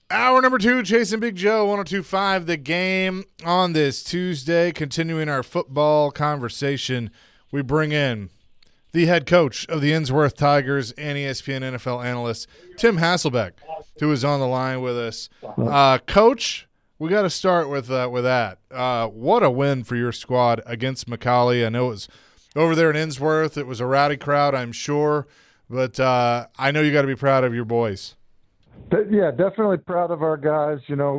Hour number two, Chasing Big Joe, 102.5 The Game on this Tuesday. Continuing our football conversation, we bring in the head coach of the Innsworth Tigers and ESPN NFL analyst, Tim Hasselbeck, who is on the line with us. Coach, we got to start with that. What a win for your squad against McCallie. I know it was over there in Innsworth. It was a rowdy crowd, I'm sure, but I know you got to be proud of your boys. Yeah, definitely proud of our guys.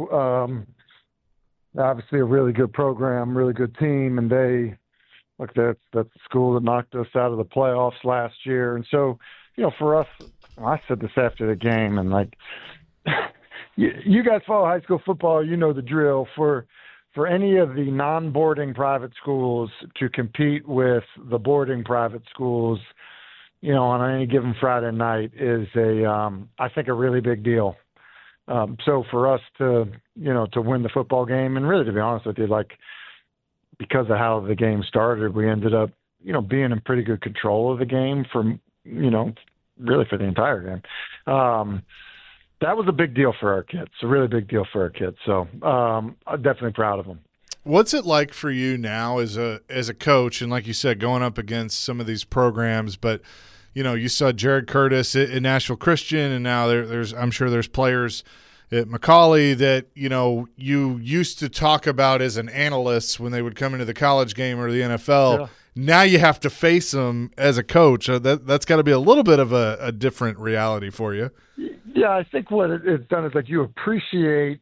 Obviously a really good program, really good team, and that's the school that knocked us out of the playoffs last year. And so, for us, I said this after the game, and you guys follow high school football, you know the drill. For any of the non-boarding private schools to compete with the boarding private schools, on any given Friday night is I think a really big deal. So for us to win the football game, and really, to be honest with you, because of how the game started, we ended up, being in pretty good control of the game really for the entire game. That was a big deal for our kids, a really big deal for our kids. So I'm definitely proud of them. What's it like for you now as a coach, and like you said, going up against some of these programs, but you saw Jared Curtis at Nashville Christian, and now I'm sure there's players at McCallie that you used to talk about as an analyst when they would come into the college game or the NFL. Yeah. Now you have to face them as a coach. That's got to be a little bit of a different reality for you. Yeah, I think what it's done is you appreciate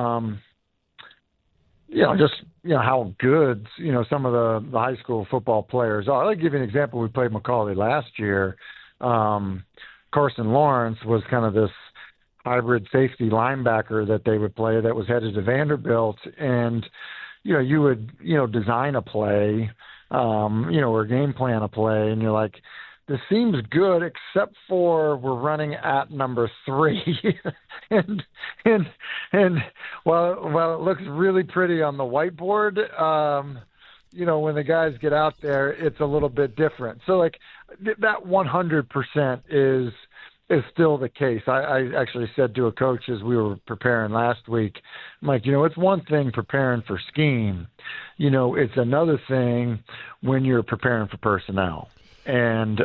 how good, some of the high school football players are. I'll give you an example. We played McCallie last year. Carson Lawrence was kind of this hybrid safety linebacker that they would play that was headed to Vanderbilt. And, you would, design a play, or game plan a play, and you're like, this seems good, except for we're running at number 3. and while it looks really pretty on the whiteboard, when the guys get out there, it's a little bit different. So that 100% is still the case. I actually said to a coach as we were preparing last week, I'm like, it's one thing preparing for scheme. It's another thing when you're preparing for personnel. And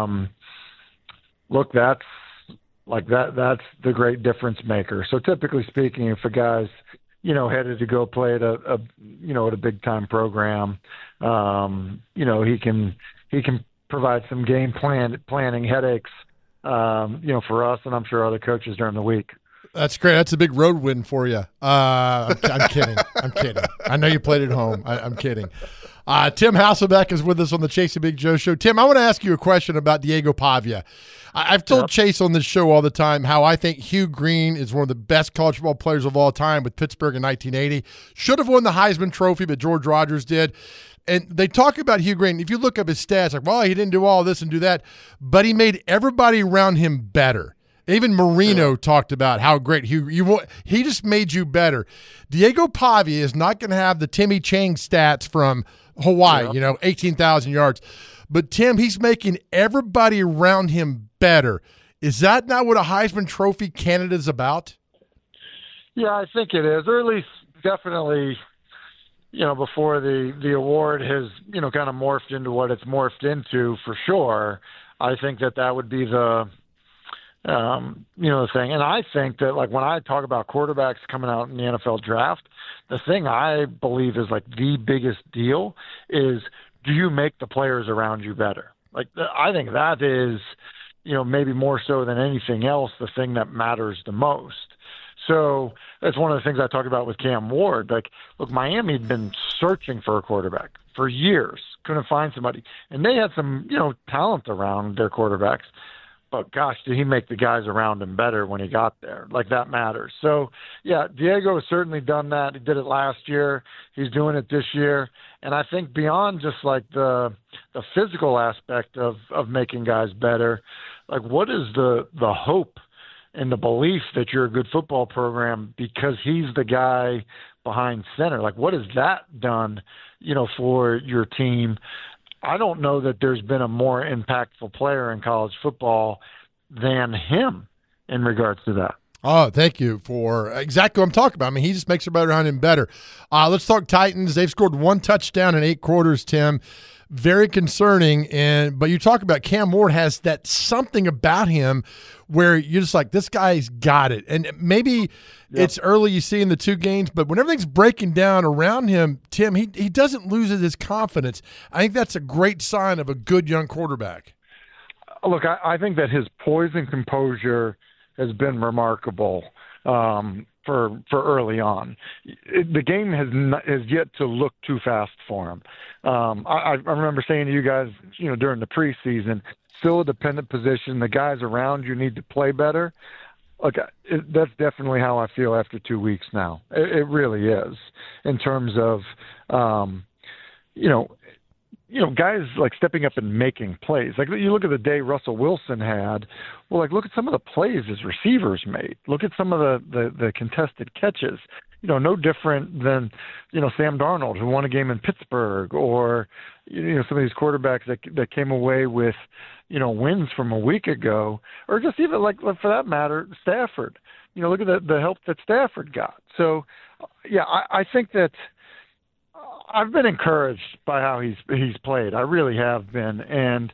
look, that's the great difference maker. So typically speaking, if a guy's headed to go play at a big time program, he can provide some game planning headaches, for us, and I'm sure other coaches during the week. That's great. That's a big road win for you. I'm kidding. I'm kidding. I know you played at home. I'm kidding. Tim Hasselbeck is with us on the Chasing Big Joe show. Tim, I want to ask you a question about Diego Pavia. I've told Chase on this show all the time how I think Hugh Green is one of the best college football players of all time with Pittsburgh in 1980. Should have won the Heisman Trophy, but George Rogers did. And they talk about Hugh Green. If you look up his stats, he didn't do all this and do that, but he made everybody around him better. Even Marino talked about how great he just made you better. Diego Pavia is not going to have the Timmy Chang stats from Hawaii, 18,000 yards. But, Tim, he's making everybody around him better. Is that not what a Heisman Trophy candidate is about? Yeah, I think it is, or at least definitely, before the award has, kind of morphed into what it's morphed into for sure. I think that would be the thing. And I think that when I talk about quarterbacks coming out in the NFL draft, the thing I believe is the biggest deal is, do you make the players around you better? I think that is, maybe more so than anything else, the thing that matters the most. So that's one of the things I talked about with Cam Ward. Look, Miami had been searching for a quarterback for years, couldn't find somebody. And they had some, talent around their quarterbacks. But, gosh, did he make the guys around him better when he got there? That matters. So, yeah, Diego has certainly done that. He did it last year. He's doing it this year. And I think beyond just, the physical aspect of making guys better, what is the hope and the belief that you're a good football program because he's the guy behind center? What has that done, for your team? I don't know that there's been a more impactful player in college football than him in regards to that. Oh, thank you for exactly what I'm talking about. I mean, he just makes everybody around him better. Let's talk Titans. They've scored 1 touchdown in 8 quarters, Tim. Very concerning. But you talk about Cam Ward has that something about him where you're just like, this guy's got it. And maybe it's early you see in the 2 games, but when everything's breaking down around him, Tim, he doesn't lose his confidence. I think that's a great sign of a good young quarterback. Look, I think that his poise and composure has been remarkable for early on. The game has yet to look too fast for him. I remember saying to you guys, during the preseason, still a dependent position. The guys around you need to play better. Look, that's definitely how I feel after 2 weeks now. It really is, in terms of, guys like stepping up and making plays. Like, you look at the day Russell Wilson had. Well, like, look at some of the plays his receivers made. Look at some of the contested catches. No different than, Sam Darnold, who won a game in Pittsburgh, or, some of these quarterbacks that came away with, wins from a week ago, or just even like for that matter, Stafford. Look at the help that Stafford got. So, yeah, I think that I've been encouraged by how he's played. I really have been. And,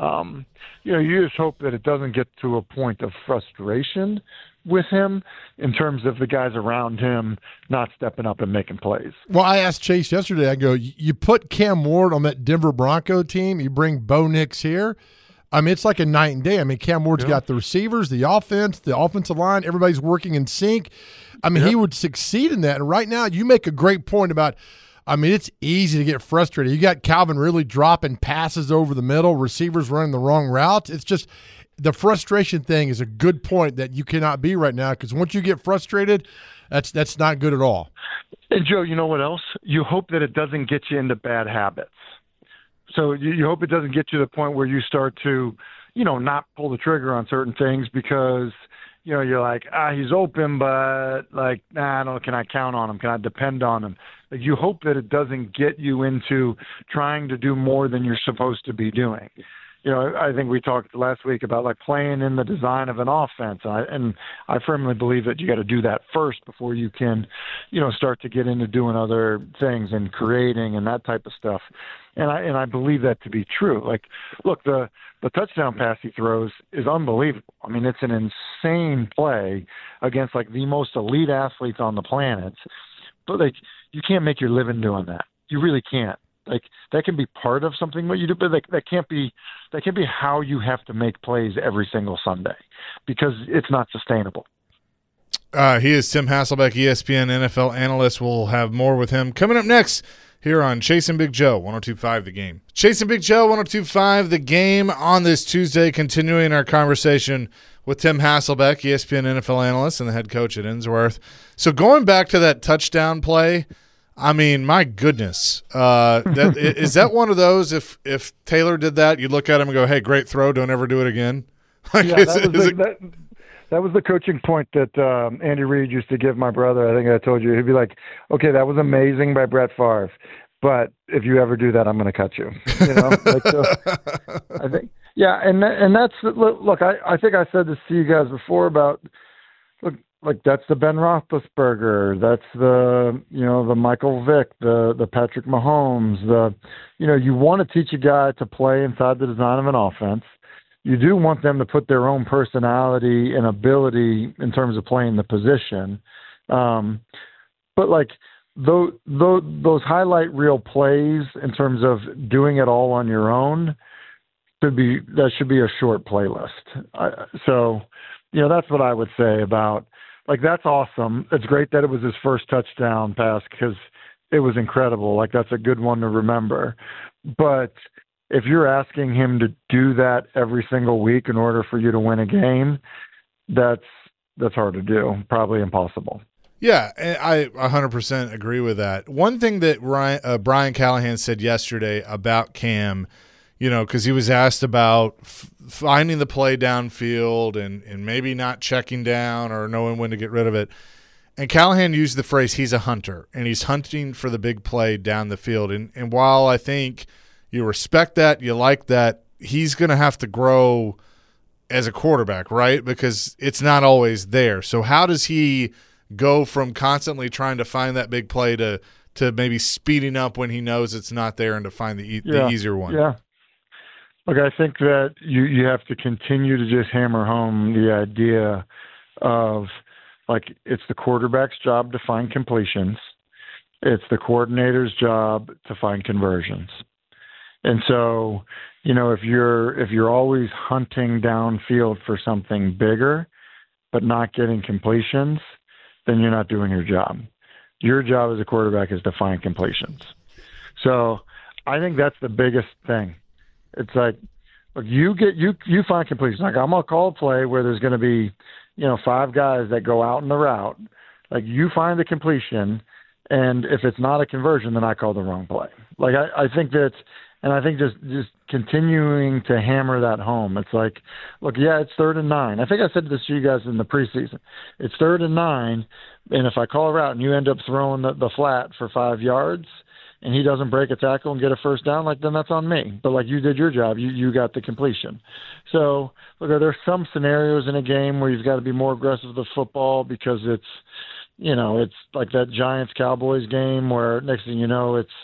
you just hope that it doesn't get to a point of frustration with him in terms of the guys around him not stepping up and making plays. Well, I asked Chase yesterday, I go, you put Cam Ward on that Denver Bronco team, you bring Bo Nix here. I mean, it's like a night and day. I mean, Cam Ward's got the receivers, the offensive line, everybody's working in sync. I mean, he would succeed in that. And right now, you make a great point about, I mean, it's easy to get frustrated. You got Calvin really dropping passes over the middle, receivers running the wrong routes. It's just the frustration thing is a good point that you cannot be right now, because once you get frustrated, that's not good at all. And, Joe, you know what else? You hope that it doesn't get you into bad habits. So you hope it doesn't get to the point where you start to, not pull the trigger on certain things because, you're like, he's open, but like, can I count on him? Can I depend on him? Like, you hope that it doesn't get you into trying to do more than you're supposed to be doing. I think we talked last week about like playing in the design of an offense. And I firmly believe that you got to do that first before you can, start to get into doing other things and creating and that type of stuff. And I believe that to be true. Like, look, the touchdown pass he throws is unbelievable. I mean, it's an insane play against like the most elite athletes on the planet. But like, you can't make your living doing that. You really can't. Like, that can be part of something what you do, but that can't be how you have to make plays every single Sunday, because it's not sustainable. He is Tim Hasselbeck, ESPN NFL analyst. We'll have more with him coming up next here on Chasing Big Joe, 102.5 The Game. Chasing Big Joe, 102.5 The Game on this Tuesday, continuing our conversation with Tim Hasselbeck, ESPN NFL analyst and the head coach at Innsworth. So going back to that touchdown play, I mean, my goodness. Is that one of those, if Taylor did that, you'd look at him and go, hey, great throw, don't ever do it again? Like, yeah, that was the coaching point that Andy Reid used to give my brother. I think I told you. He'd be like, okay, that was amazing by Brett Favre, but if you ever do that, I'm going to cut you. I think, yeah, and that's, look, I think I said this to you guys before about, look, like, that's the Ben Roethlisberger, that's the, the Michael Vick, the Patrick Mahomes, you want to teach a guy to play inside the design of an offense. You do want them to put their own personality and ability in terms of playing the position. But like those highlight reel plays in terms of doing it all on your own should be a short playlist. So that's what I would say about, like, that's awesome. It's great that it was his first touchdown pass because it was incredible. Like, that's a good one to remember. But if you're asking him to do that every single week in order for you to win a game, that's hard to do. Probably impossible. Yeah, I 100% agree with that. One thing that Brian Callahan said yesterday about Cam, because he was asked about finding the play downfield and maybe not checking down or knowing when to get rid of it. And Callahan used the phrase, he's a hunter, and he's hunting for the big play down the field. And while I think you respect that, you like that, he's going to have to grow as a quarterback, right? Because it's not always there. So how does he go from constantly trying to find that big play to maybe speeding up when he knows it's not there and to find the easier one? Yeah. Look, I think that you have to continue to just hammer home the idea of, like, it's the quarterback's job to find completions. It's the coordinator's job to find conversions. And so, if you're always hunting downfield for something bigger but not getting completions, then you're not doing your job. Your job as a quarterback is to find completions. So I think that's the biggest thing. It's like, look, you find completions. Like, I'm gonna call a play where there's gonna be, 5 guys that go out in the route. Like, you find the completion, and if it's not a conversion, then I call the wrong play. Like, I think that's, and I think just continuing to hammer that home. It's like, look, yeah, it's 3rd and 9. I think I said this to you guys in the preseason. It's 3rd and 9, and if I call a route and you end up throwing the flat for 5 yards, and he doesn't break a tackle and get a first down, like, then that's on me. But, like, you did your job. You got the completion. So, look, there's some scenarios in a game where you've got to be more aggressive with the football because it's, it's like that Giants-Cowboys game where next thing you know, it's,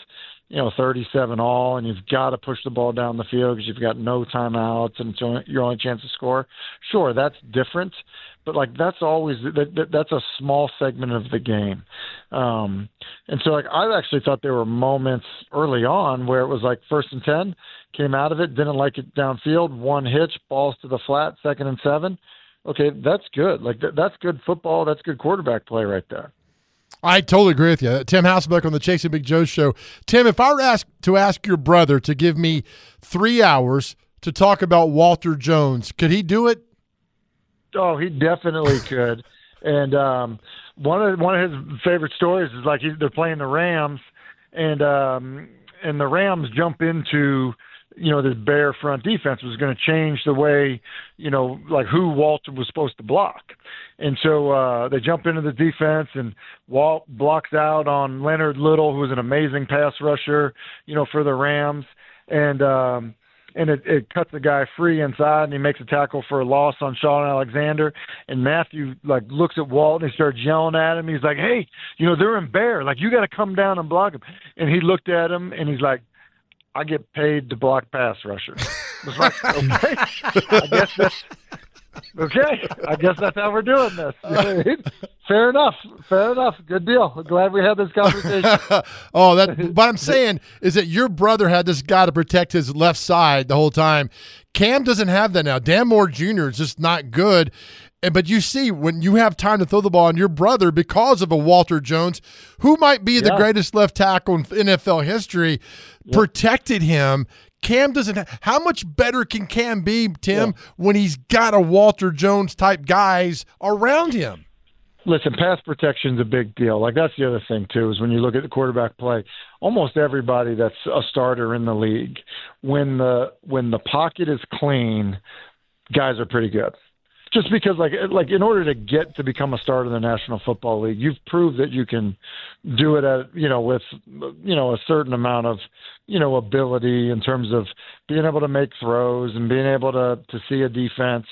37 all, and you've got to push the ball down the field because you've got no timeouts and it's your only chance to score. Sure, that's different, but, like, that's always that's a small segment of the game. And so, like, I actually thought there were moments early on where it was like 1st and 10, came out of it, didn't like it downfield, one hitch, balls to the flat, 2nd and 7. Okay, that's good. Like, that's good football. That's good quarterback play right there. I totally agree with you. Tim Hasselbeck on the Chasing Big Joe show. Tim, if I were to ask your brother to give me 3 hours to talk about Walter Jones, could he do it? Oh, he definitely could. And one of his favorite stories is, like, they're playing the Rams, and the Rams jump into, this Bear front defense was going to change the way, like, who Walter was supposed to block. And so they jump into the defense, and Walt blocks out on Leonard Little, who is an amazing pass rusher, for the Rams. And it cuts the guy free inside, and he makes a tackle for a loss on Sean Alexander. And Matthew, like, looks at Walt, and he starts yelling at him. He's like, hey, they're in Bear. Like, you got to come down and block him. And he looked at him, and he's like, I get paid to block pass rushers. I was like, okay, I guess that's how we're doing this. Fair enough. Good deal. Glad we had this conversation. What I'm saying is that your brother had this guy to protect his left side the whole time. Cam doesn't have that now. Dan Moore Jr. is just not good. But you see, when you have time to throw the ball on your brother because of a Walter Jones, who might be the greatest left tackle in NFL history, protected him. Cam doesn't – how much better can Cam be, Tim, when he's got a Walter Jones type guys around him? Listen, pass protection's a big deal. Like, that's the other thing, too, is when you look at the quarterback play, almost everybody that's a starter in the league, when the pocket is clean, guys are pretty good. Just because, like in order to get to become a starter in the National Football League, you've proved that you can do it at, with, a certain amount of, ability in terms of being able to make throws and being able to see a defense.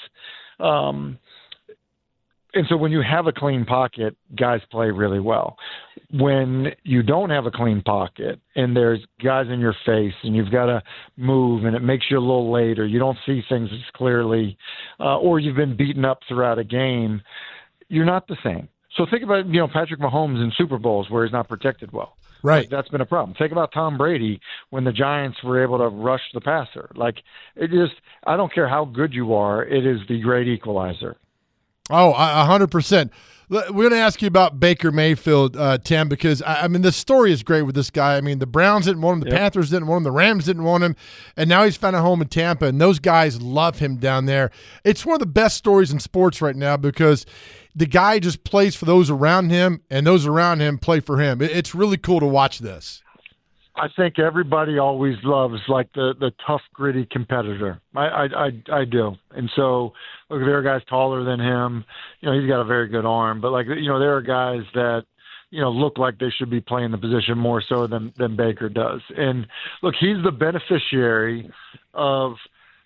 And so when you have a clean pocket, guys play really well. When you don't have a clean pocket and there's guys in your face and you've got to move and it makes you a little late or you don't see things as clearly or you've been beaten up throughout a game, you're not the same. So think about, Patrick Mahomes in Super Bowls where he's not protected well. Right. Like, that's been a problem. Think about Tom Brady when the Giants were able to rush the passer. Like, I don't care how good you are, it is the great equalizer. Oh, 100%. We're going to ask you about Baker Mayfield, Tim, because, I mean, the story is great with this guy. I mean, the Browns didn't want him, the Panthers didn't want him, the Rams didn't want him, and now he's found a home in Tampa, and those guys love him down there. It's one of the best stories in sports right now because the guy just plays for those around him, and those around him play for him. It's really cool to watch this. I think everybody always loves, like, the tough, gritty competitor. I do. And so, look, there are guys taller than him. He's got a very good arm. But, like, there are guys that, look like they should be playing the position more so than Baker does. And, look, he's the beneficiary of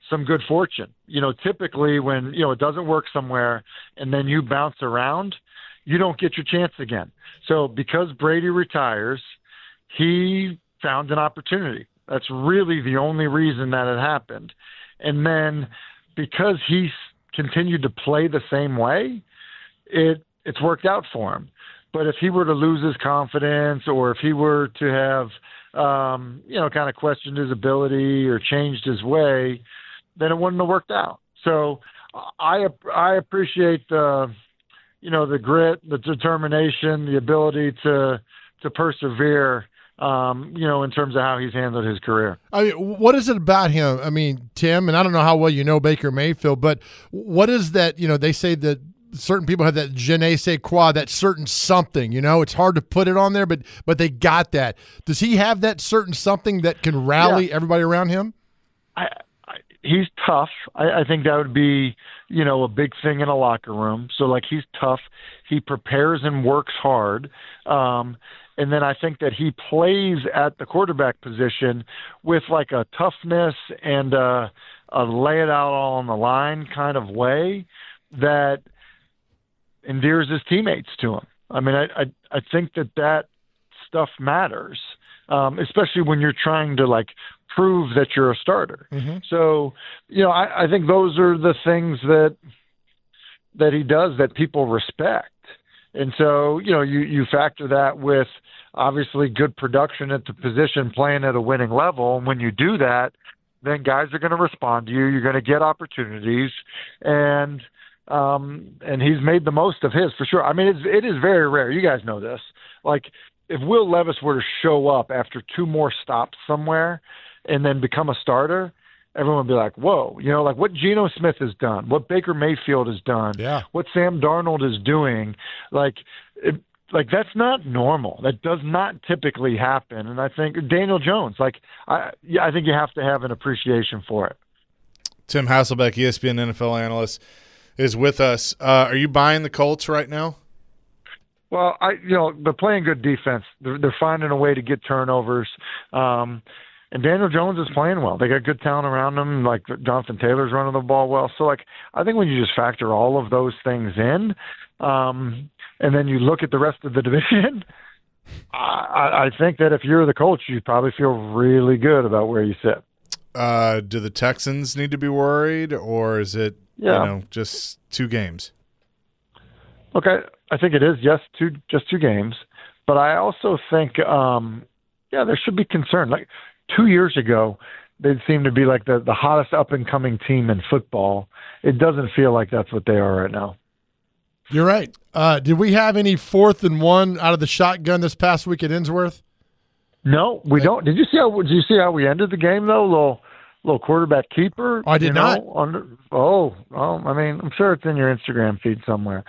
some good fortune. Typically when, it doesn't work somewhere and then you bounce around, you don't get your chance again. So because Brady retires, he found an opportunity. That's really the only reason that it happened. And then because he's continued to play the same way, it's worked out for him. But if he were to lose his confidence, or if he were to have, kind of questioned his ability or changed his way, then it wouldn't have worked out. So I appreciate the grit, the determination, the ability to persevere, in terms of how he's handled his career. I mean, what is it about him? I mean, Tim, and I don't know how well you know Baker Mayfield, but what is that, they say that certain people have that je ne sais quoi, that certain something, it's hard to put it on there, but they got that. Does he have that certain something that can rally everybody around him? He's tough. I think that would be, a big thing in a locker room. So, he's tough. He prepares and works hard. And then I think that he plays at the quarterback position with a toughness and a lay it out all on the line kind of way that endears his teammates to him. I mean, I think that stuff matters, especially when you're trying to prove that you're a starter. Mm-hmm. So, I think those are the things that he does that people respect. And so, you factor that with obviously good production at the position, playing at a winning level. And when you do that, then guys are going to respond to you. You're going to get opportunities, and he's made the most of his for sure. I mean, it is very rare. You guys know this. If Will Levis were to show up after 2 more stops somewhere and then become a starter, everyone would be like, whoa, what Geno Smith has done, what Baker Mayfield has done, what Sam Darnold is doing, that's not normal. That does not typically happen. And I think Daniel Jones, I think you have to have an appreciation for it. Tim Hasselbeck, ESPN NFL analyst, is with us. Are you buying the Colts right now? Well, they're playing good defense. They're finding a way to get turnovers. And Daniel Jones is playing well. They got good talent around them. Jonathan Taylor's running the ball well. So, I think when you just factor all of those things in, and then you look at the rest of the division, I think that if you're the Colts, you probably feel really good about where you sit. Do the Texans need to be worried, or is it just 2 games? Okay, I think it is just 2 games, but I also think there should be concern. 2 years ago, they seemed to be the hottest up and coming team in football. It doesn't feel like that's what they are right now. You're right. Did we have any 4th and 1 out of the shotgun this past week at Innsworth? No, we don't. Did you see how we ended the game though? Little quarterback keeper. I did not. I mean, I'm sure it's in your Instagram feed somewhere.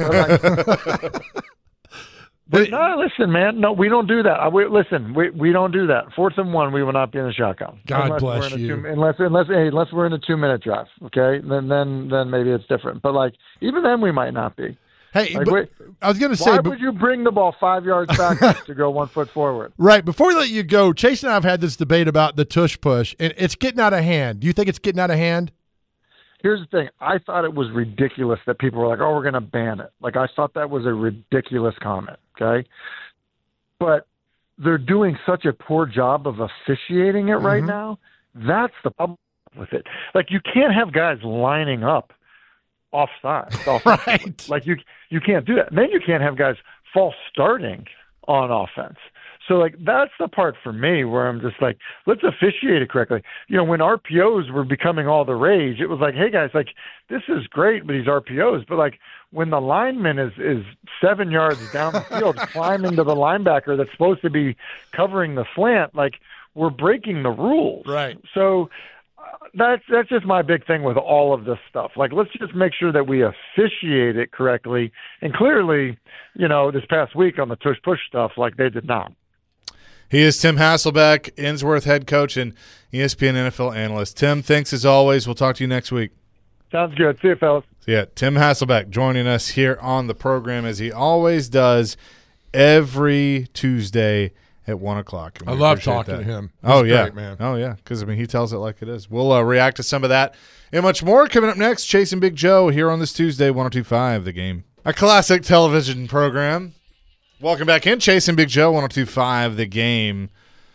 But no, listen, man. No, we don't do that. We don't do that. 4th and 1, we will not be in the shotgun. God bless you. Unless we're in a 2-minute drive, okay? Then maybe it's different. But even then, we might not be. Hey, I was going to say, why would you bring the ball 5 yards back to go 1 foot forward? Right. Before we let you go, Chase and I have had this debate about the tush push, and it's getting out of hand. Do you think it's getting out of hand? Here's the thing. I thought it was ridiculous that people were like, oh, we're going to ban it. I thought that was a ridiculous comment, okay? But they're doing such a poor job of officiating it right now. That's the problem with it. You can't have guys lining up offside. Right. You can't do that. And then you can't have guys false starting on offense. So that's the part for me where I'm just let's officiate it correctly. When RPOs were becoming all the rage, it was hey guys, this is great with these RPOs, but when the lineman is 7 yards down the field climbing to the linebacker that's supposed to be covering the slant, we're breaking the rules. Right. So that's just my big thing with all of this stuff. Let's just make sure that we officiate it correctly. And clearly, this past week on the tush push stuff, they did not. He is Tim Hasselbeck, Innsworth head coach and ESPN NFL analyst. Tim, thanks as always. We'll talk to you next week. Sounds good. See you, fellas. Yeah, Tim Hasselbeck joining us here on the program as he always does every Tuesday at 1 o'clock. I love talking to him. He's yeah. great, man. Oh, yeah, because, he tells it like it is. We'll react to some of that and much more coming up next. Chasing Big Joe here on this Tuesday, 102.5 The Game. A classic television program. Welcome back in. Chasing Big Joe, 102.5 The Game.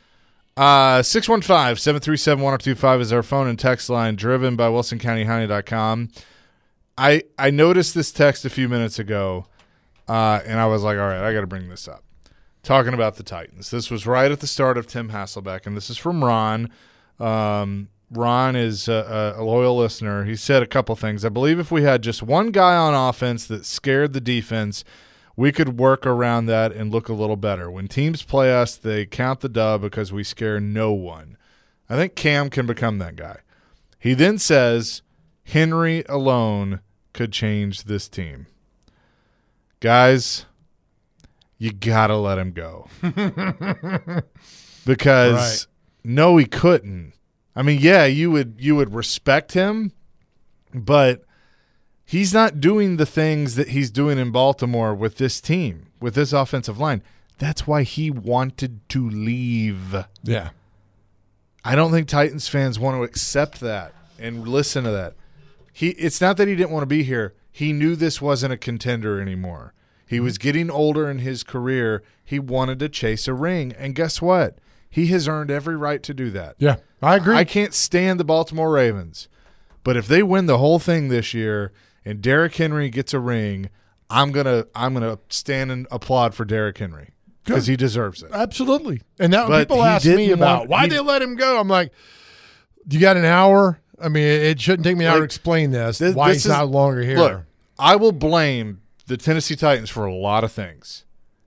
615-737-1025 is our phone and text line, driven by WilsonCountyHoney.com. I noticed this text a few minutes ago, and I was like, all right, I got to bring this up. Talking about the Titans. This was right at the start of Tim Hasselbeck, and this is from Ron. Ron is a loyal listener. He said a couple things. I believe if we had just one guy on offense that scared the defense, we could work around that and look a little better. When teams play us, they count the dub because we scare no one. I think Cam can become that guy. He then says Henry alone could change this team. Guys, you got to let him go. Because no, he couldn't. I mean, yeah, you would respect him, but he's not doing the things that he's doing in Baltimore with this team, with this offensive line. That's why he wanted to leave. Yeah. I don't think Titans fans want to accept that and listen to that. It's not that he didn't want to be here. He knew this wasn't a contender anymore. He was getting older in his career. He wanted to chase a ring. And guess what? He has earned every right to do that. Yeah, I agree. I can't stand the Baltimore Ravens. But if they win the whole thing this year and Derrick Henry gets a ring, I'm gonna stand and applaud for Derrick Henry because he deserves it. Absolutely. And that when people ask me about why they let him go, I'm like, you got an hour? I mean, it shouldn't take me an hour to explain this. Why he's not longer here. Look, I will blame the Tennessee Titans for a lot of things,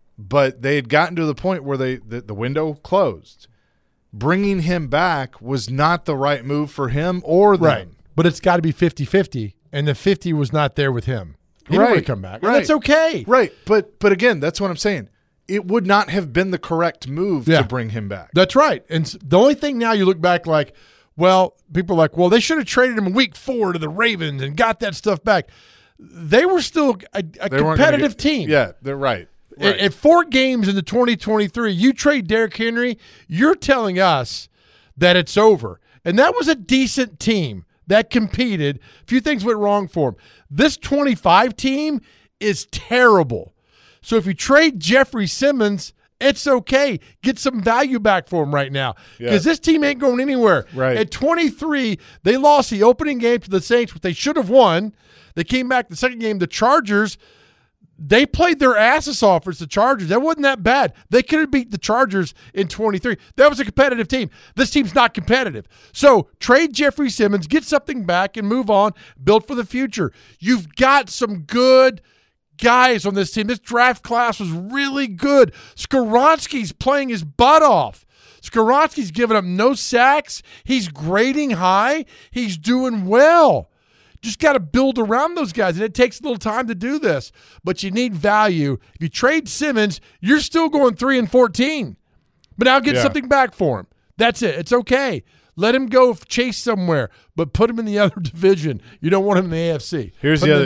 but they had gotten to the point where the window closed. Bringing him back was not the right move for him or them. Right. But it's got to be 50-50, and the 50 was not there with him. He didn't want to come back. Right. That's okay. Right. But again, that's what I'm saying. It would not have been the correct move to bring him back. That's right. And the only thing now you look back like, well, people are like, well, they should have traded him in week 4 to the Ravens and got that stuff back. They were still a competitive team. Yeah, they're right. At 4 games into 2023, you trade Derrick Henry, you're telling us that it's over. And that was a decent team that competed. A few things went wrong for them. This 25 team is terrible. So if you trade Jeffrey Simmons, it's okay. Get some value back for him right now because this team ain't going anywhere. Right. At 23, they lost the opening game to the Saints, which they should have won. They came back the second game. The Chargers, they played their asses off versus the Chargers. That wasn't that bad. They could have beat the Chargers in 23. That was a competitive team. This team's not competitive. So trade Jeffrey Simmons, get something back, and move on. Build for the future. You've got some good guys on this team. This draft class was really good. Skoronski's playing his butt off. Skoronski's giving up no sacks. He's grading high. He's doing well. Just got to build around those guys, and it takes a little time to do this. But you need value. If you trade Simmons, you're still going 3-14. But now get something back for him. That's it. It's okay. Let him go chase somewhere, but put him in the other division. You don't want him in the AFC. Here's the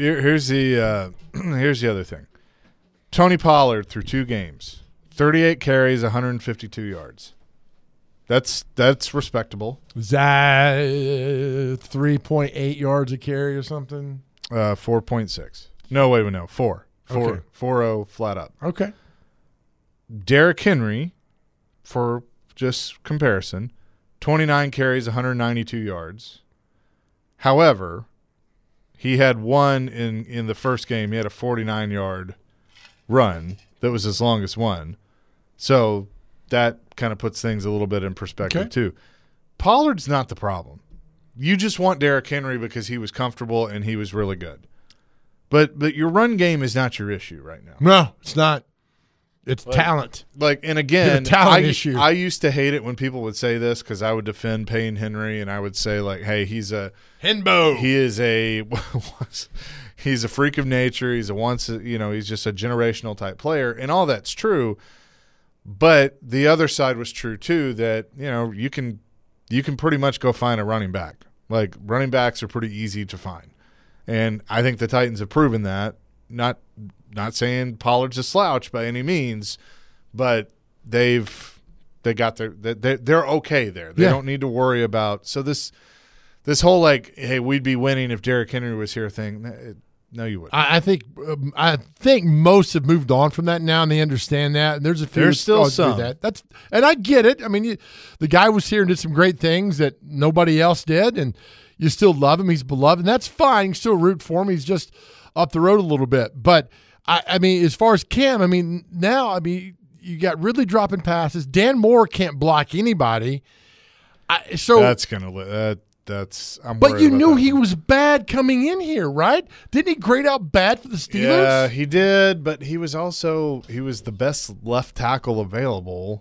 other thing. Tony Pollard through 2 games, 38 carries, 152 yards. That's respectable. Is that 3.8 yards a carry or something? 4.6. No, wait, no, 4. Okay. 4.0 flat up. Okay. Derrick Henry, for just comparison, 29 carries, 192 yards. However, he had one in the first game. He had a 49-yard run that was his longest one. So that kind of puts things a little bit in perspective too. Pollard's not the problem. You just want Derrick Henry because he was comfortable and he was really good. But your run game is not your issue right now. No, it's not. It's talent. And again, issue. I used to hate it when people would say this because I would defend Payne Henry and I would say hey, he's a Henbo. He is he's a freak of nature. He's he's just a generational type player, and all that's true. But the other side was true too. That you can pretty much go find a running back. Like running backs are pretty easy to find, and I think the Titans have proven that. Not saying Pollard's a slouch by any means, but they got they're okay there. They don't need to worry about. So this whole like, hey, we'd be winning if Derrick Henry was here thing. No, you wouldn't. I think most have moved on from that now, and they understand that. And there's a few. There's still some. And I get it. I mean, the guy was here and did some great things that nobody else did, and you still love him. He's beloved, and that's fine. You still root for him. He's just up the road a little bit. But I mean, as far as Cam, I mean, now, I mean, you got Ridley dropping passes. Dan Moore can't block anybody. That's gonna. But you knew he was bad coming in here, right? Didn't he grade out bad for the Steelers? Yeah, he did, but he was the best left tackle available,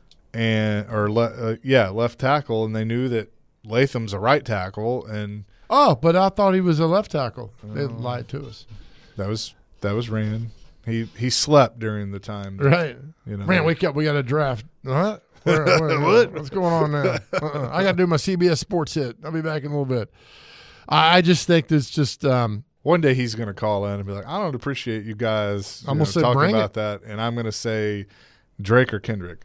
left tackle, and they knew that Latham's a right tackle, and but I thought he was a left tackle. They lied to us. That was Rand. He slept during the time, right? Man, wake up! We got a draft. What? What's going on now? I got to do my CBS Sports hit. I'll be back in a little bit. I just think there's just one day he's going to call in and be like, I don't appreciate you guys talking about that, and I'm going to say Drake or Kendrick.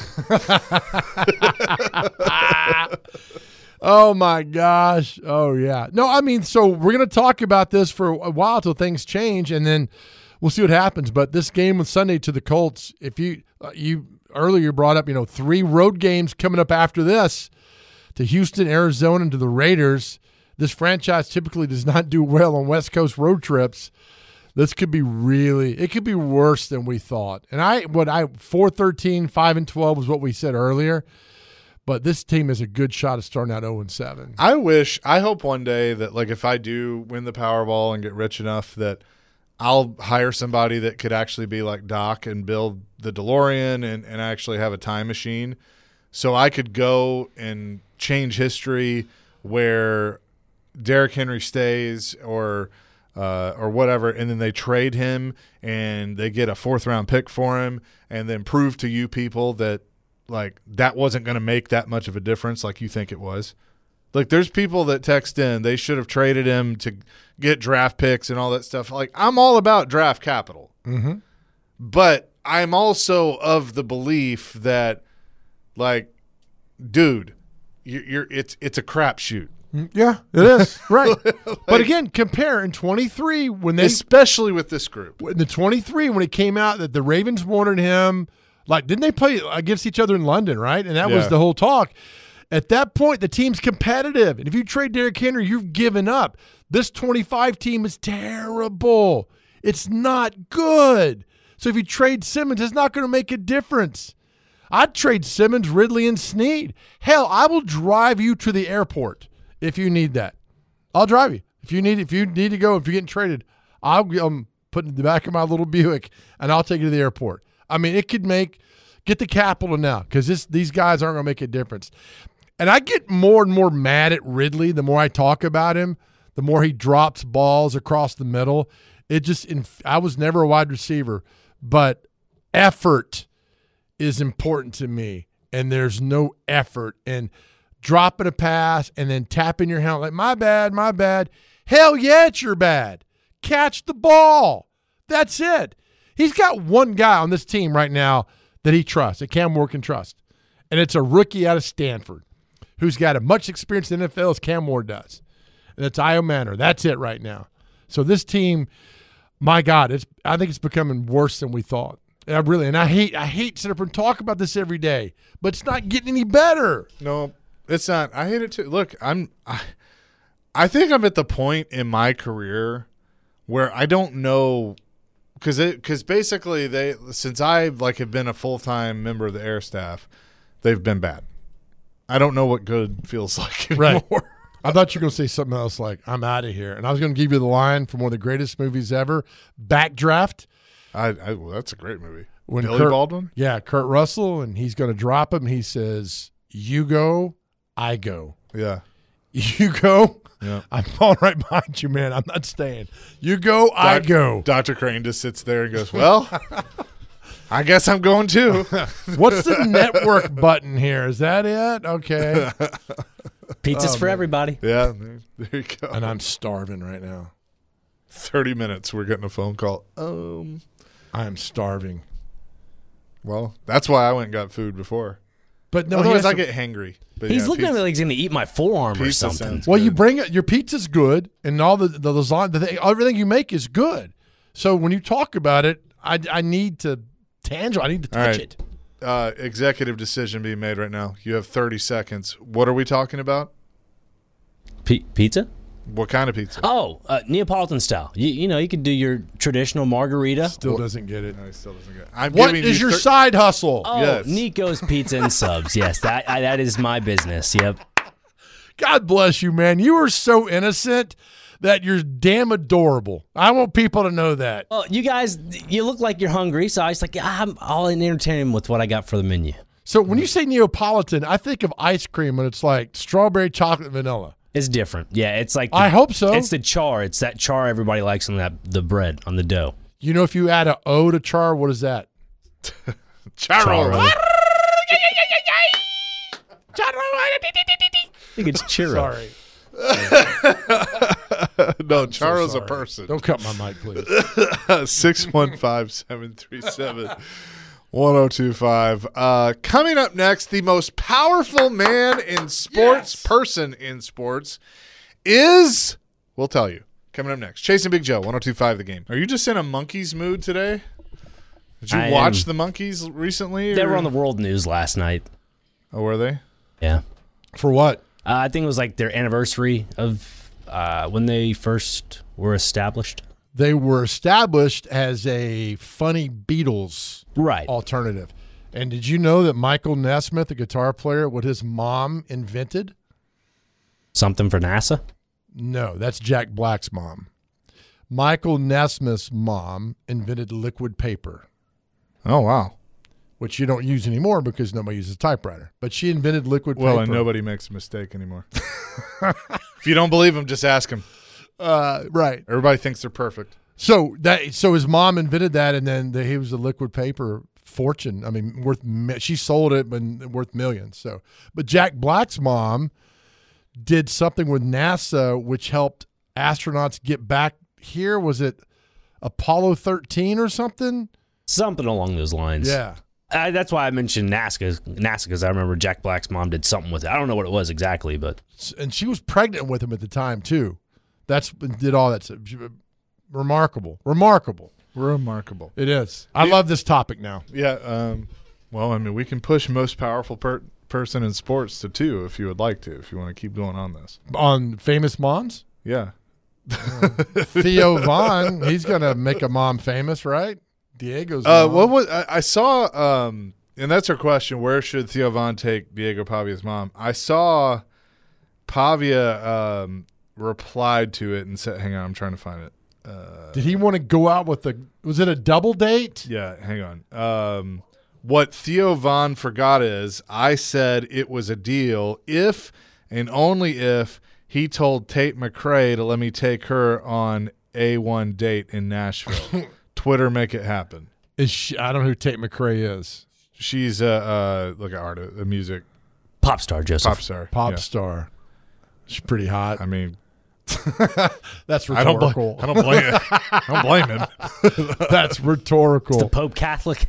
Oh my gosh! Oh yeah. No, I mean, so we're going to talk about this for a while till things change, and then we'll see what happens. But this game on Sunday to the Colts, if you earlier brought up, 3 road games coming up after this to Houston, Arizona, and to the Raiders. This franchise typically does not do well on West Coast road trips. This could be it could be worse than we thought. And 4-13, 5-12 was what we said earlier. But this team has a good shot of starting out 0-7. I hope one day that, like, if I do win the Powerball and get rich enough, that I'll hire somebody that could actually be like Doc and build the DeLorean and actually have a time machine, so I could go and change history where Derrick Henry stays or whatever, and then they trade him and they get a 4th-round pick for him, and then prove to you people that, like, that wasn't going to make that much of a difference like you think it was. Like, there's people that text in, they should have traded him to get draft picks and all that stuff. Like, I'm all about draft capital. Mm-hmm. But I'm also of the belief that, like, dude, it's a crapshoot. Yeah, it is. Right. But again, compare in 23 when especially with this group. In the 23 when it came out that the Ravens wanted him, like, didn't they play against each other in London, right? And that was the whole talk. At that point, the team's competitive. And if you trade Derrick Henry, you've given up. This 25 team is terrible. It's not good. So if you trade Simmons, it's not going to make a difference. I'd trade Simmons, Ridley, and Snead. Hell, I will drive you to the airport if you need that. I'll drive you. If you need to go, if you're getting traded, I'll put it in the back of my little Buick, and I'll take you to the airport. I mean, it could get the capital now, because these guys aren't going to make a difference. And I get more and more mad at Ridley the more I talk about him, the more he drops balls across the middle. I was never a wide receiver, but effort is important to me, and there's no effort. And dropping a pass and then tapping your helmet like, my bad. Hell yeah, it's your bad. Catch the ball. That's it. He's got one guy on this team right now that he trusts, that Cam Moore can trust, and it's a rookie out of Stanford who's got as much experience in the NFL as Cam Moore does, and it's Io Manor. That's it right now. So this team, my God, I think it's becoming worse than we thought. And I hate to sit up and talk about this every day, but it's not getting any better. No, it's not. I hate it too. Look, I think I'm at the point in my career where I don't know, because basically since I have been a full-time member of the air staff, they've been bad. I don't know what good feels like anymore. Right. I thought you were going to say something else like, I'm out of here. And I was going to give you the line from one of the greatest movies ever, Backdraft. Well, that's a great movie. When Billy Baldwin? Yeah, Kurt Russell, and he's going to drop him. He says, you go, I go. Yeah. You go, yeah. I'm falling right behind you, man. I'm not staying. You go, I go. Dr. Crane just sits there and goes, well, I guess I'm going too. What's the network button here? Is that it? Okay. Pizza's for everybody. Yeah, there you go. And I'm starving right now. 30 minutes, we're getting a phone call. I am starving. Well, that's why I went and got food before. But no, Otherwise, I get hangry. But He's yeah, looking at me pizza- like he's going to eat my forearm or pizza something. sounds Well, you good. bring it. Your pizza's good, and all the lasagna, everything you make is good. So when you talk about it, I need to tangible. I need to All touch right. it. Executive decision being made right now. You have 30 seconds. What are we talking about? Pizza? What kind of pizza? Oh, Neapolitan style. You could do your traditional margarita. Still doesn't get it. No, he still doesn't get it. I'm What giving is you your side hustle? Oh, Yes. Nico's Pizza and Subs. Yes, that is my business. Yep. God bless you, man. You are so innocent that you're damn adorable. I want people to know that. Well, you guys, you look like you're hungry, so I was like, I'll entertain him with what I got for the menu. So when you say Neapolitan, I think of ice cream, and it's like strawberry, chocolate, vanilla. It's different. Yeah, it's like I hope so. It's the char. It's that char everybody likes on the bread on the dough. You know, if you add a O to char, what is that? Charo. I think it's churro. Sorry. No, Charo's a sorry. person. Don't cut my mic, please. 615-737-1025. Coming up next, the most powerful man in sports, person in sports, is, we'll tell you. Coming up next, Chasing Big Joe, 1025 The Game. Are you just in a Monkeys mood today? Did you I watch am. the Monkeys recently? They or- were on the world news last night. Oh, were they? Yeah. For what? I think it was like their anniversary of when they first were established. They were established as a funny Beatles Right. alternative. And did you know that Michael Nesmith, the guitar player, what his mom invented? Something for NASA? No, that's Jack Black's mom. Michael Nesmith's mom invented liquid paper, Oh, wow. which you don't use anymore because nobody uses a typewriter. But she invented liquid Well, paper. and nobody makes a mistake anymore. If you don't believe him, just ask him. Right. Everybody thinks they're perfect. So his mom invented that, and then he was a liquid paper fortune. I mean, she sold it, but worth millions. So, but Jack Black's mom did something with NASA, which helped astronauts get back here. Was it Apollo 13 or something? Something along those lines. Yeah. That's why I mentioned NASA because I remember Jack Black's mom did something with it. I don't know what it was exactly, but And she was pregnant with him at the time too. Did all that stuff. Remarkable. Remarkable. It is. I love this topic now. Yeah. Well, I mean, we can push most powerful person in sports to 2 if you would like to, if you want to keep going on this. On famous moms, Yeah. Theo Vaughn, he's gonna make a mom famous, right? Diego's. What mom. was I saw? And that's our question. Where should Theo Vaughn take Diego Pavia's mom? I saw Pavia replied to it and said, "Hang on, I'm trying to find it." Did he want to go out with was it a double date? Yeah, hang on. What Theo Vaughn forgot is I said it was a deal if and only if he told Tate McRae to let me take her on A1 date in Nashville. Twitter, make it happen. I don't know who Tate McRae is. She's a music pop star, Joseph. pop star. Pop Yeah. star. She's pretty hot. I mean, That's I don't rhetorical. blame it. I don't blame him. That's rhetorical. The Pope Catholic?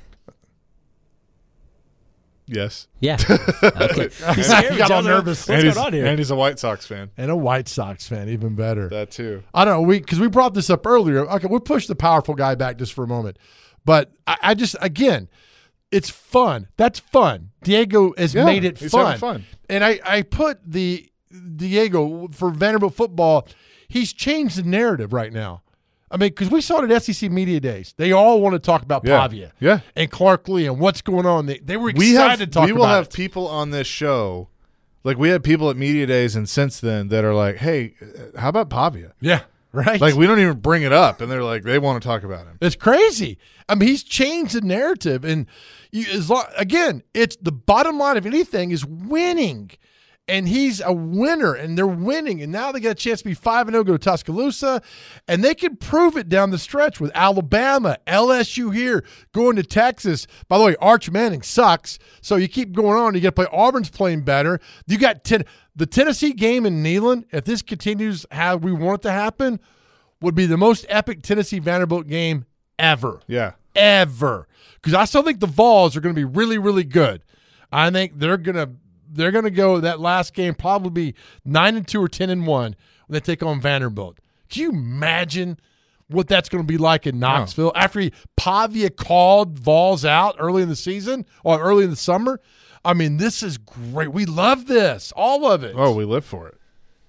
Yes. Yeah. Okay. You scared me, got all Joseph. nervous. What's going on here? And he's a White Sox fan. And a White Sox fan, even better. That too. I don't know, because we brought this up earlier. Okay, we'll push the powerful guy back just for a moment. But I just, again, it's fun. That's fun. Diego has Yeah, made it he's fun. having fun. And I put the Diego for Vanderbilt football, he's changed the narrative right now. I mean, because we saw it at SEC Media Days. They all want to talk about Yeah. Pavia Yeah. and Clark Lee and what's going on. They were excited to talk we about will have it. people on this show. Like we had people at Media Days and since then that are like, hey, how about Pavia? Yeah, right. Like we don't even bring it up. And they're like, they want to talk about him. It's crazy. I mean, he's changed the narrative, and again, it's the bottom line of anything is winning, and he's a winner, and they're winning, and now they get a chance to be 5-0, go to Tuscaloosa, and they can prove it down the stretch with Alabama, LSU here, going to Texas. By the way, Arch Manning sucks, so you keep going on. You got to play Auburn's playing better. You got the Tennessee game in Neyland. If this continues how we want it to happen, would be the most epic Tennessee Vanderbilt game ever. Yeah. ever. Because I still think the Vols are going to be really, really good. I think they're gonna go that last game probably be 9-2 or 10-1 when they take on Vanderbilt. Can you imagine what that's going to be like in Knoxville after Pavia called Vols out early in the season or early in the summer? I mean, this is great. We love this, all of it. Oh, we live for it.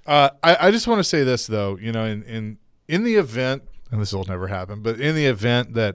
I just want to say this though, in the event, and this will never happen, but in the event that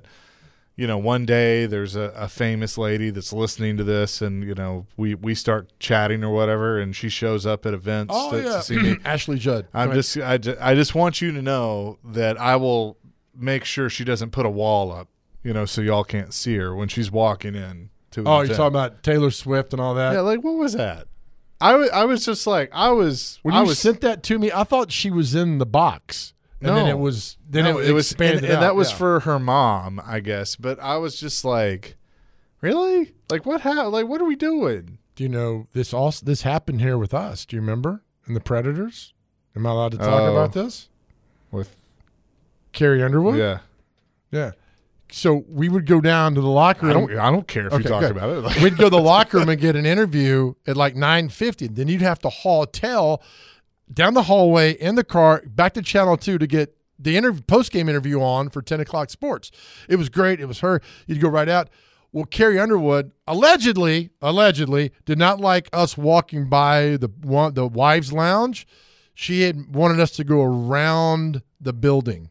one day there's a famous lady that's listening to this, and we start chatting or whatever, and she shows up at events to see me. Ashley Judd. I just want you to know that I will make sure she doesn't put a wall up, so y'all can't see her when she's walking in. Oh, you're talking about Taylor Swift and all that? Yeah, like what was that? I was just like when you sent that to me, I thought she was in the box. And then it was expanded and that was for her mom, I guess. But I was just like, really? Like what like what are we doing? Do you know this happened here with us? Do you remember in the Predators? Am I allowed to talk about this? With Carrie Underwood? Yeah. Yeah. So we would go down to the locker room. I don't care if you talk about it. We'd go to the locker room and get an interview at like 9:50. Then you'd have to haul tail down the hallway in the car back to Channel 2 to get the post-game interview on for 10 o'clock sports. It was great. It was her. You'd go right out. Well, Carrie Underwood allegedly did not like us walking by the wives' lounge. She had wanted us to go around the building.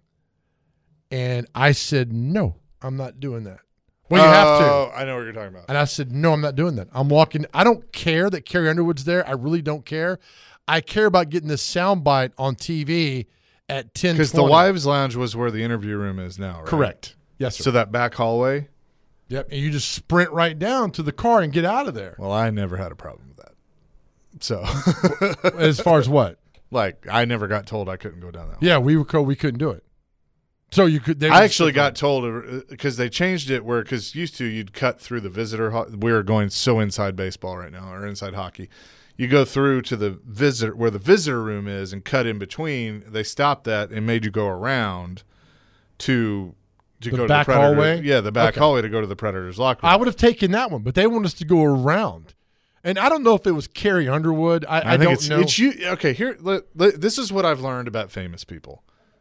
And I said, no, I'm not doing that. Well, you have to. I know what you're talking about. And I said, no, I'm not doing that. I'm walking. I don't care that Carrie Underwood's there. I really don't care. I care about getting this soundbite on TV at 10:20. Because the wives' lounge was where the interview room is now, right? Correct. Yes, sir. So that back hallway? Yep. And you just sprint right down to the car and get out of there. Well, I never had a problem with that. So. As far as what? Like, I never got told I couldn't go down that hallway. Yeah, we couldn't do it. So you could. I actually got told because they changed it because used to you'd cut through the visitor. We are going so inside baseball right now, or inside hockey. You go through to the visitor where the visitor room is and cut in between. They stopped that and made you go around to go to the back Predator. hallway. Yeah, the back hallway to go to the Predators' locker room. I would have taken that one, but they want us to go around. And I don't know if it was Carrie Underwood. I don't know. It's you. Okay, here. This is what I've learned about famous people.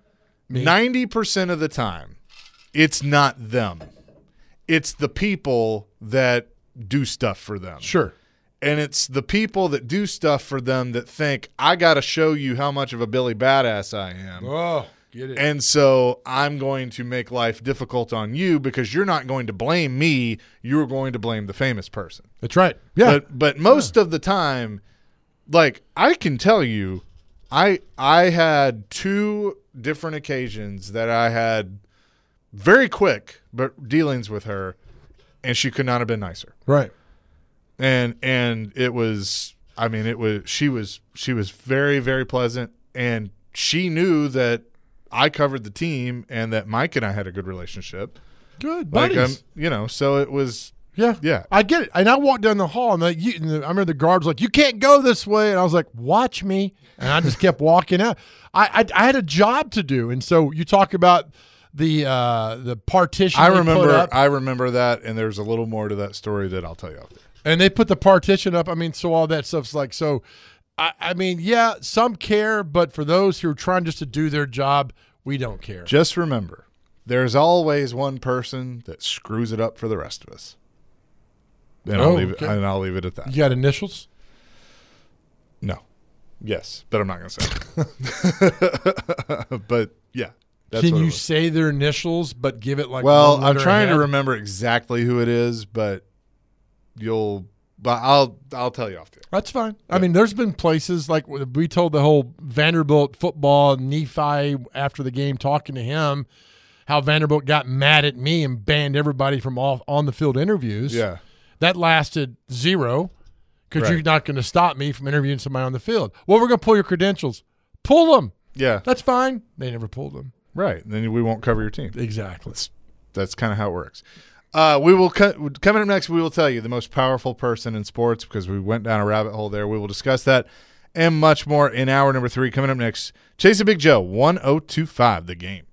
90% of the time, it's not them. It's the people that do stuff for them. Sure. And it's the people that do stuff for them that think, I got to show you how much of a Billy Badass I am. Oh, get it. And so I'm going to make life difficult on you because you're not going to blame me. You're going to blame the famous person. That's right. Yeah. But most of the time, like I can tell you, I had 2 different occasions that I had very quick but dealings with her, and she could not have been nicer. Right. And it was, I mean, she was very, very pleasant, and she knew that I covered the team and that Mike and I had a good relationship. Good buddies. So it was. Yeah. I get it. And I walked down the hall, and I remember the guard was like, you can't go this way. And I was like, watch me. And I just kept walking out. I had a job to do. And so you talk about the partition. I remember that, and there's a little more to that story that I'll tell you after. And they put the partition up. I mean, so all that stuff's like, so, I mean, yeah, some care, but for those who are trying just to do their job, we don't care. Just remember, there's always one person that screws it up for the rest of us. And I'll leave it at that. You got initials? No. Yes, but I'm not going to say. But yeah. Can you say their initials but give it like well, one letter I'm trying ahead? to remember exactly who it is, but I'll tell you off there. That's fine. Yeah. I mean, there's been places like we told the whole Vanderbilt football Nephi after the game talking to him how Vanderbilt got mad at me and banned everybody from on the field interviews. Yeah. That lasted 0 because Right. you're not going to stop me from interviewing somebody on the field. Well, we're going to pull your credentials. Pull them. Yeah. That's fine. They never pulled them. Right. Then we won't cover your team. Exactly. That's kind of how it works. We will coming up next. We will tell you the most powerful person in sports because we went down a rabbit hole there. We will discuss that and much more in hour number 3 coming up next. Chasing Big Joe 1025 The Game.